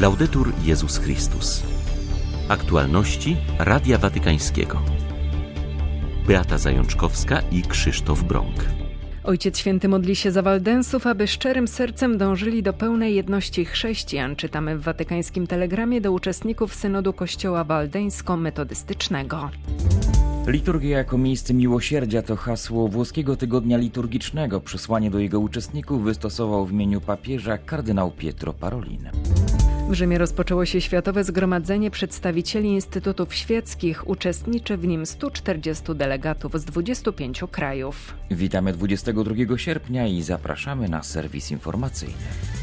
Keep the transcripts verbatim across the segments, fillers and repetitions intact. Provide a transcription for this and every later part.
Laudetur Jezus Chrystus. Aktualności Radia Watykańskiego. Beata Zajączkowska i Krzysztof Brąk. Ojciec Święty modli się za Waldensów, aby szczerym sercem dążyli do pełnej jedności chrześcijan, czytamy w watykańskim telegramie do uczestników synodu Kościoła Waldeńsko-Metodystycznego. Liturgia jako miejsce miłosierdzia to hasło włoskiego tygodnia liturgicznego. Przesłanie do jego uczestników wystosował w imieniu papieża kardynał Pietro Parolin. W Rzymie rozpoczęło się Światowe Zgromadzenie Przedstawicieli Instytutów Świeckich. Uczestniczy w nim stu czterdziestu delegatów z dwudziestu pięciu krajów. Witamy dwudziestego drugiego sierpnia i zapraszamy na serwis informacyjny.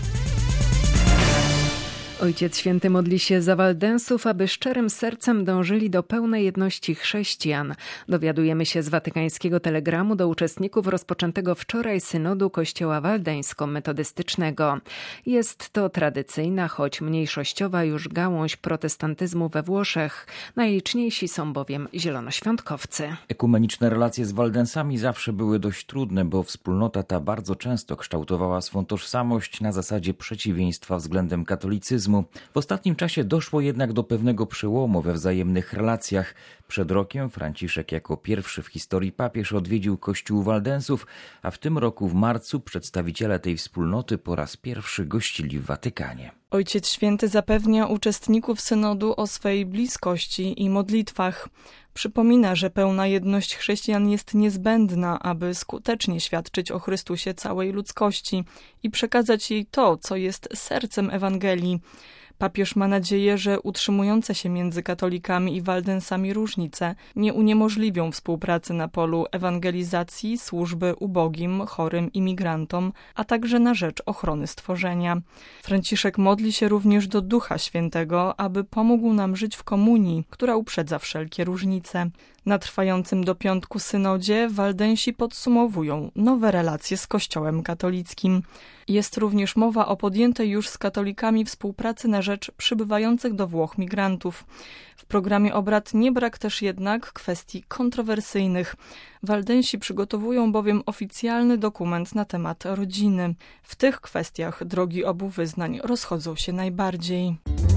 Ojciec Święty modli się za Waldensów, aby szczerym sercem dążyli do pełnej jedności chrześcijan. Dowiadujemy się z watykańskiego telegramu do uczestników rozpoczętego wczoraj synodu Kościoła Waldeńsko-Metodystycznego. Jest to tradycyjna, choć mniejszościowa już gałąź protestantyzmu we Włoszech. Najliczniejsi są bowiem zielonoświątkowcy. Ekumeniczne relacje z Waldensami zawsze były dość trudne, bo wspólnota ta bardzo często kształtowała swą tożsamość na zasadzie przeciwieństwa względem katolicyzmu. W ostatnim czasie doszło jednak do pewnego przełomu we wzajemnych relacjach. Przed rokiem Franciszek jako pierwszy w historii papież odwiedził Kościół Waldensów, a w tym roku w marcu przedstawiciele tej wspólnoty po raz pierwszy gościli w Watykanie. Ojciec Święty zapewnia uczestników synodu o swej bliskości i modlitwach. Przypomina, że pełna jedność chrześcijan jest niezbędna, aby skutecznie świadczyć o Chrystusie całej ludzkości i przekazać jej to, co jest sercem Ewangelii. Papież ma nadzieję, że utrzymujące się między katolikami i Waldensami różnice nie uniemożliwią współpracy na polu ewangelizacji, służby ubogim, chorym imigrantom, a także na rzecz ochrony stworzenia. Franciszek modli się również do Ducha Świętego, aby pomógł nam żyć w komunii, która uprzedza wszelkie różnice. Na trwającym do piątku synodzie Waldensi podsumowują nowe relacje z Kościołem katolickim. Jest również mowa o podjętej już z katolikami współpracy na rzecz przybywających do Włoch migrantów. W programie obrad nie brak też jednak kwestii kontrowersyjnych. Waldensi przygotowują bowiem oficjalny dokument na temat rodziny. W tych kwestiach drogi obu wyznań rozchodzą się najbardziej.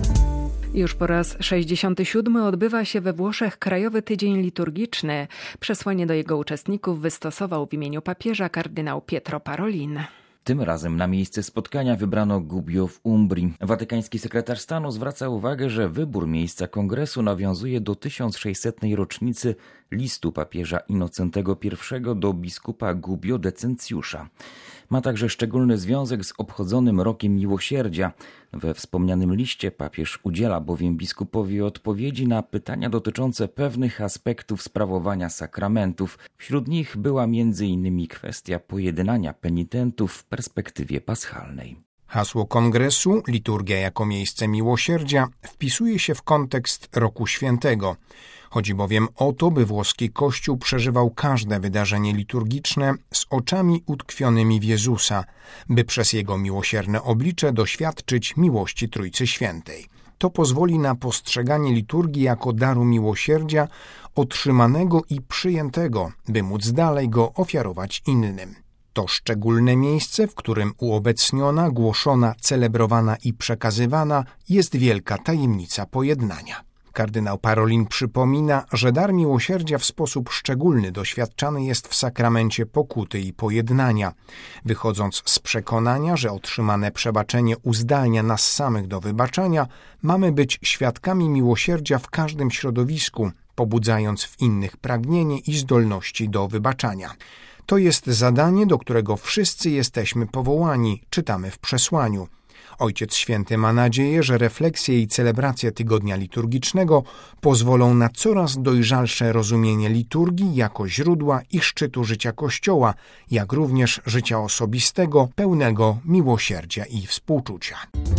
Już po raz sześćdziesiąty siódmy odbywa się we Włoszech Krajowy Tydzień Liturgiczny. Przesłanie do jego uczestników wystosował w imieniu papieża kardynał Pietro Parolin. Tym razem na miejsce spotkania wybrano Gubbio w Umbrii. Watykański sekretarz stanu zwraca uwagę, że wybór miejsca kongresu nawiązuje do tysiąc sześćsetnej rocznicy listu papieża Innocentego I do biskupa Gubbio Decentiusza. Ma także szczególny związek z obchodzonym Rokiem Miłosierdzia. We wspomnianym liście papież udziela bowiem biskupowi odpowiedzi na pytania dotyczące pewnych aspektów sprawowania sakramentów. Wśród nich była między innymi kwestia pojednania penitentów w perspektywie paschalnej. Hasło kongresu, liturgia jako miejsce miłosierdzia, wpisuje się w kontekst Roku Świętego. Chodzi bowiem o to, by włoski Kościół przeżywał każde wydarzenie liturgiczne z oczami utkwionymi w Jezusa, by przez Jego miłosierne oblicze doświadczyć miłości Trójcy Świętej. To pozwoli na postrzeganie liturgii jako daru miłosierdzia otrzymanego i przyjętego, by móc dalej go ofiarować innym. To szczególne miejsce, w którym uobecniona, głoszona, celebrowana i przekazywana jest wielka tajemnica pojednania. Kardynał Parolin przypomina, że dar miłosierdzia w sposób szczególny doświadczany jest w sakramencie pokuty i pojednania, wychodząc z przekonania, że otrzymane przebaczenie uzdalnia nas samych do wybaczania, mamy być świadkami miłosierdzia w każdym środowisku, pobudzając w innych pragnienie i zdolności do wybaczania. To jest zadanie, do którego wszyscy jesteśmy powołani, czytamy w przesłaniu. Ojciec Święty ma nadzieję, że refleksje i celebracje tygodnia liturgicznego pozwolą na coraz dojrzalsze rozumienie liturgii jako źródła i szczytu życia Kościoła, jak również życia osobistego, pełnego miłosierdzia i współczucia.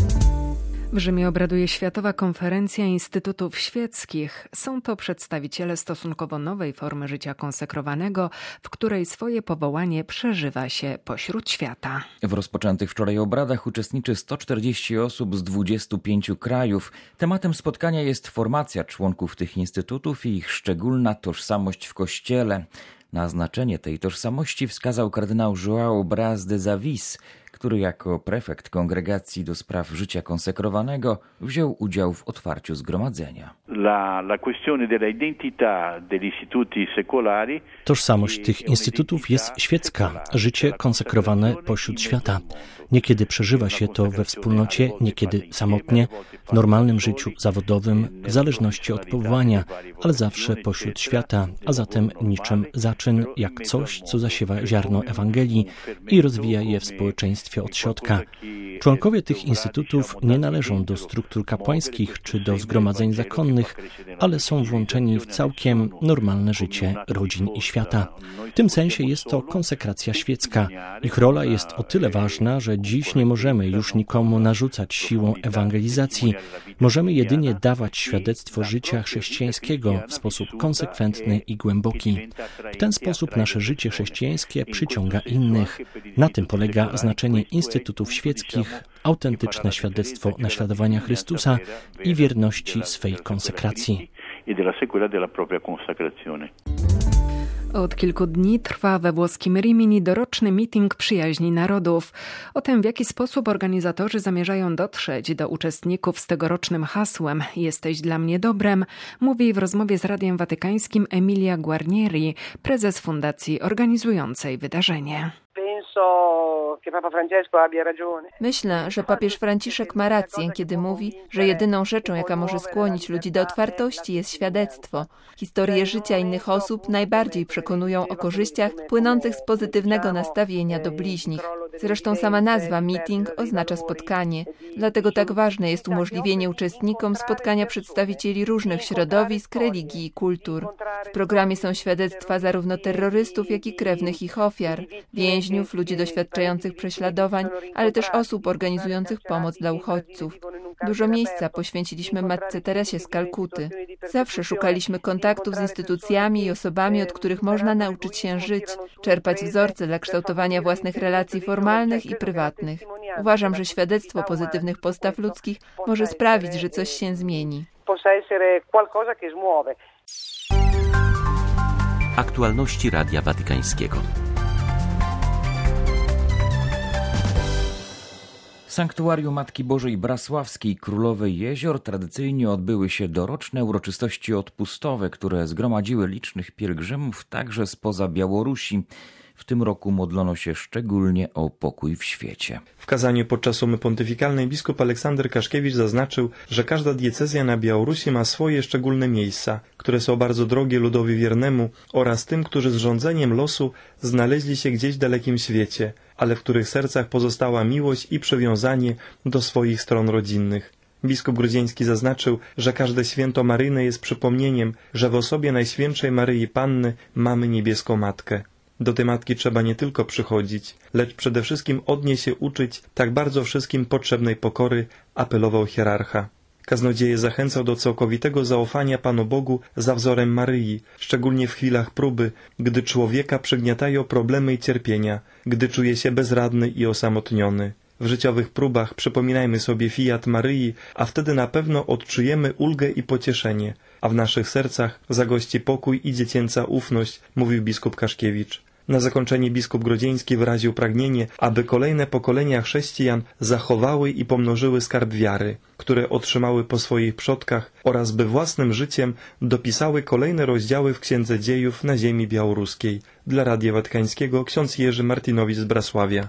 W Rzymie obraduje Światowa Konferencja Instytutów Świeckich. Są to przedstawiciele stosunkowo nowej formy życia konsekrowanego, w której swoje powołanie przeżywa się pośród świata. W rozpoczętych wczoraj obradach uczestniczy sto czterdzieści osób z dwudziestu pięciu krajów. Tematem spotkania jest formacja członków tych instytutów i ich szczególna tożsamość w Kościele. Na znaczenie tej tożsamości wskazał kardynał João Braz de Zavis. który jako prefekt kongregacji do spraw życia konsekrowanego wziął udział w otwarciu zgromadzenia. La, la questione della identità degli istituti secolari. Tożsamość tych instytutów jest świecka, życie konsekrowane pośród świata. Niekiedy przeżywa się to we wspólnocie, niekiedy samotnie, w normalnym życiu zawodowym, w zależności od powołania, ale zawsze pośród świata, a zatem niczym zaczyn, jak coś, co zasiewa ziarno Ewangelii i rozwija je w społeczeństwie od środka. Członkowie tych instytutów nie należą do struktur kapłańskich czy do zgromadzeń zakonnych, ale są włączeni w całkiem normalne życie rodzin i świata. W tym sensie jest to konsekracja świecka. Ich rola jest o tyle ważna, że dziś nie możemy już nikomu narzucać siłą ewangelizacji. Możemy jedynie dawać świadectwo życia chrześcijańskiego w sposób konsekwentny i głęboki. W ten sposób nasze życie chrześcijańskie przyciąga innych. Na tym polega znaczenie instytutów świeckich, autentyczne świadectwo naśladowania Chrystusa i wierności swej konsekracji. Od kilku dni trwa we włoskim Rimini doroczny meeting przyjaźni narodów. O tym, w jaki sposób organizatorzy zamierzają dotrzeć do uczestników z tegorocznym hasłem „Jesteś dla mnie dobrem”, mówi w rozmowie z Radiem Watykańskim Emilia Guarnieri, prezes fundacji organizującej wydarzenie. Myślę, że papież Franciszek ma rację, kiedy mówi, że jedyną rzeczą, jaka może skłonić ludzi do otwartości, jest świadectwo. Historie życia innych osób najbardziej przekonują o korzyściach płynących z pozytywnego nastawienia do bliźnich. Zresztą sama nazwa meeting oznacza spotkanie. Dlatego tak ważne jest umożliwienie uczestnikom spotkania przedstawicieli różnych środowisk, religii i kultur. W programie są świadectwa zarówno terrorystów, jak i krewnych ich ofiar, więźniów, ludzi doświadczających prześladowań, ale też osób organizujących pomoc dla uchodźców. Dużo miejsca poświęciliśmy Matce Teresie z Kalkuty. Zawsze szukaliśmy kontaktów z instytucjami i osobami, od których można nauczyć się żyć, czerpać wzorce dla kształtowania własnych relacji formalnych i prywatnych. Uważam, że świadectwo pozytywnych postaw ludzkich może sprawić, że coś się zmieni. Aktualności Radia Watykańskiego. W Sanktuarium Matki Bożej Brasławskiej Królowej Jezior tradycyjnie odbyły się doroczne uroczystości odpustowe, które zgromadziły licznych pielgrzymów także spoza Białorusi. W tym roku modlono się szczególnie o pokój w świecie. W kazaniu podczas sumy pontyfikalnej biskup Aleksander Kaszkiewicz zaznaczył, że każda diecezja na Białorusi ma swoje szczególne miejsca, które są bardzo drogie ludowi wiernemu oraz tym, którzy z rządzeniem losu znaleźli się gdzieś w dalekim świecie, ale w których sercach pozostała miłość i przywiązanie do swoich stron rodzinnych. Biskup grudziński zaznaczył, że każde święto maryjne jest przypomnieniem, że w osobie Najświętszej Maryi Panny mamy niebieską Matkę. Do tej Matki trzeba nie tylko przychodzić, lecz przede wszystkim od niej się uczyć tak bardzo wszystkim potrzebnej pokory, apelował hierarcha. Kaznodzieje zachęcał do całkowitego zaufania Panu Bogu za wzorem Maryi, szczególnie w chwilach próby, gdy człowieka przygniatają problemy i cierpienia, gdy czuje się bezradny i osamotniony. W życiowych próbach przypominajmy sobie fiat Maryi, a wtedy na pewno odczujemy ulgę i pocieszenie, a w naszych sercach zagości pokój i dziecięca ufność, mówił biskup Kaszkiewicz. Na zakończenie biskup Grodzieński wyraził pragnienie, aby kolejne pokolenia chrześcijan zachowały i pomnożyły skarb wiary, które otrzymały po swoich przodkach, oraz by własnym życiem dopisały kolejne rozdziały w Księdze Dziejów na ziemi białoruskiej. Dla Radia Watykańskiego ksiądz Jerzy Martinowicz z Brasławia.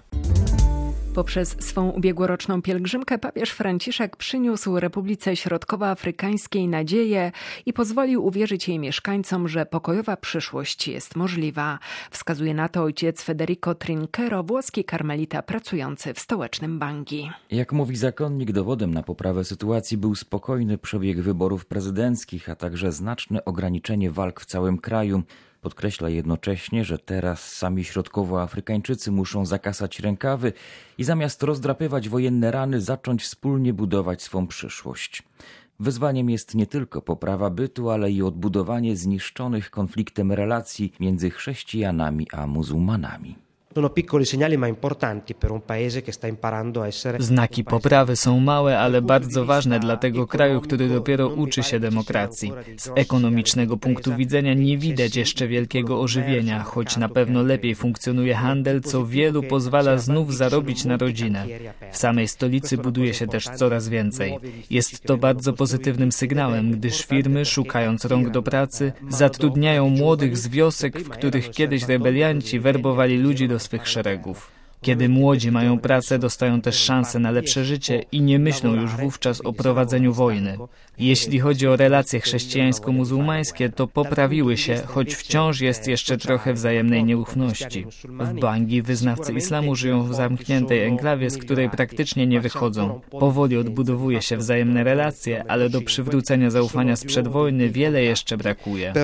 Poprzez swą ubiegłoroczną pielgrzymkę papież Franciszek przyniósł Republice Środkowoafrykańskiej nadzieję i pozwolił uwierzyć jej mieszkańcom, że pokojowa przyszłość jest możliwa. Wskazuje na to ojciec Federico Trinchero, włoski karmelita pracujący w stołecznym Bangui. Jak mówi zakonnik, dowodem na poprawę sytuacji był spokojny przebieg wyborów prezydenckich, a także znaczne ograniczenie walk w całym kraju. Podkreśla jednocześnie, że teraz sami środkowoafrykańczycy muszą zakasać rękawy i zamiast rozdrapywać wojenne rany zacząć wspólnie budować swą przyszłość. Wyzwaniem jest nie tylko poprawa bytu, ale i odbudowanie zniszczonych konfliktem relacji między chrześcijanami a muzułmanami. Znaki poprawy są małe, ale bardzo ważne dla tego kraju, który dopiero uczy się demokracji. Z ekonomicznego punktu widzenia nie widać jeszcze wielkiego ożywienia, choć na pewno lepiej funkcjonuje handel, co wielu pozwala znów zarobić na rodzinę. W samej stolicy buduje się też coraz więcej. Jest to bardzo pozytywnym sygnałem, gdyż firmy, szukając rąk do pracy, zatrudniają młodych z wiosek, w których kiedyś rebelianci werbowali ludzi do swych szeregów. Kiedy młodzi mają pracę, dostają też szansę na lepsze życie i nie myślą już wówczas o prowadzeniu wojny. Jeśli chodzi o relacje chrześcijańsko-muzułmańskie, to poprawiły się, choć wciąż jest jeszcze trochę wzajemnej nieufności. W Bangui wyznawcy islamu żyją w zamkniętej enklawie, z której praktycznie nie wychodzą. Powoli odbudowuje się wzajemne relacje, ale do przywrócenia zaufania sprzed wojny wiele jeszcze brakuje.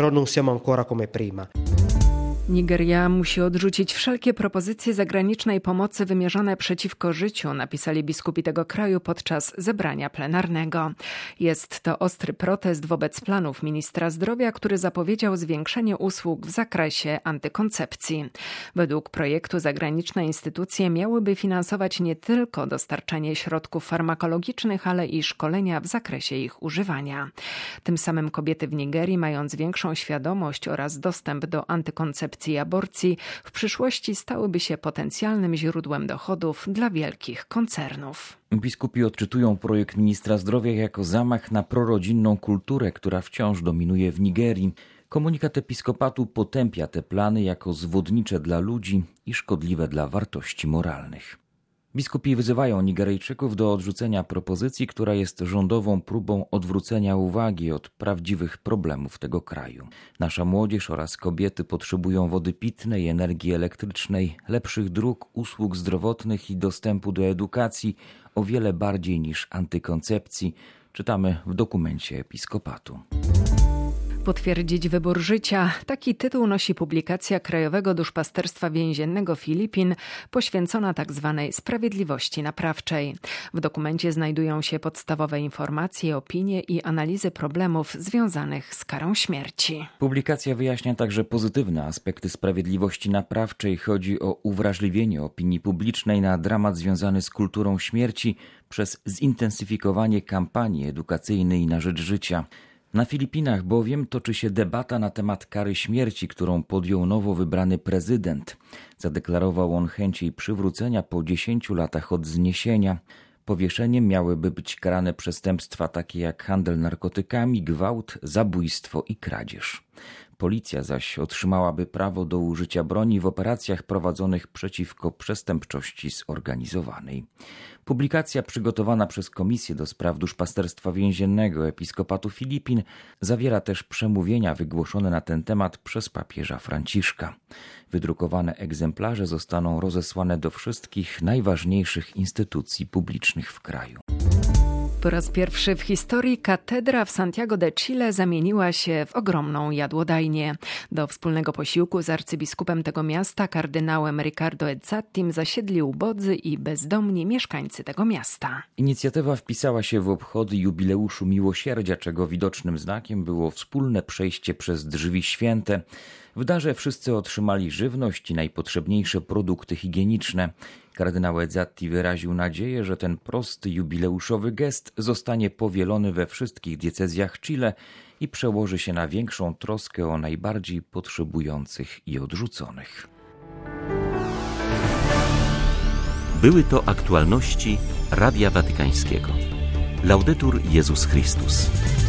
Nigeria musi odrzucić wszelkie propozycje zagranicznej pomocy wymierzone przeciwko życiu, napisali biskupi tego kraju podczas zebrania plenarnego. Jest to ostry protest wobec planów ministra zdrowia, który zapowiedział zwiększenie usług w zakresie antykoncepcji. Według projektu zagraniczne instytucje miałyby finansować nie tylko dostarczanie środków farmakologicznych, ale i szkolenia w zakresie ich używania. Tym samym kobiety w Nigerii, mając większą świadomość oraz dostęp do antykoncepcji i aborcji, w przyszłości stałyby się potencjalnym źródłem dochodów dla wielkich koncernów. Biskupi odczytują projekt ministra zdrowia jako zamach na prorodzinną kulturę, która wciąż dominuje w Nigerii. Komunikat episkopatu potępia te plany jako zwodnicze dla ludzi i szkodliwe dla wartości moralnych. Biskupi wyzywają Nigeryjczyków do odrzucenia propozycji, która jest rządową próbą odwrócenia uwagi od prawdziwych problemów tego kraju. Nasza młodzież oraz kobiety potrzebują wody pitnej, energii elektrycznej, lepszych dróg, usług zdrowotnych i dostępu do edukacji o wiele bardziej niż antykoncepcji, czytamy w dokumencie episkopatu. Potwierdzić wybór życia. Taki tytuł nosi publikacja Krajowego Duszpasterstwa Więziennego Filipin, poświęcona tzw. sprawiedliwości naprawczej. W dokumencie znajdują się podstawowe informacje, opinie i analizy problemów związanych z karą śmierci. Publikacja wyjaśnia także pozytywne aspekty sprawiedliwości naprawczej. Chodzi o uwrażliwienie opinii publicznej na dramat związany z kulturą śmierci przez zintensyfikowanie kampanii edukacyjnej na rzecz życia. Na Filipinach bowiem toczy się debata na temat kary śmierci, którą podjął nowo wybrany prezydent. Zadeklarował on chęć jej przywrócenia po dziesięciu latach od zniesienia. Powieszeniem miałyby być karane przestępstwa takie jak handel narkotykami, gwałt, zabójstwo i kradzież. Policja zaś otrzymałaby prawo do użycia broni w operacjach prowadzonych przeciwko przestępczości zorganizowanej. Publikacja przygotowana przez Komisję do Spraw Duszpasterstwa Więziennego Episkopatu Filipin zawiera też przemówienia wygłoszone na ten temat przez papieża Franciszka. Wydrukowane egzemplarze zostaną rozesłane do wszystkich najważniejszych instytucji publicznych w kraju. Po raz pierwszy w historii katedra w Santiago de Chile zamieniła się w ogromną jadłodajnię. Do wspólnego posiłku z arcybiskupem tego miasta, kardynałem Ricardo Ezzattim, zasiedli ubodzy i bezdomni mieszkańcy tego miasta. Inicjatywa wpisała się w obchody jubileuszu Miłosierdzia, czego widocznym znakiem było wspólne przejście przez drzwi święte. W darze wszyscy otrzymali żywność i najpotrzebniejsze produkty higieniczne. Kardynał Ezzatti wyraził nadzieję, że ten prosty jubileuszowy gest zostanie powielony we wszystkich diecezjach Chile i przełoży się na większą troskę o najbardziej potrzebujących i odrzuconych. Były to aktualności Radia Watykańskiego. Laudetur Jezus Chrystus.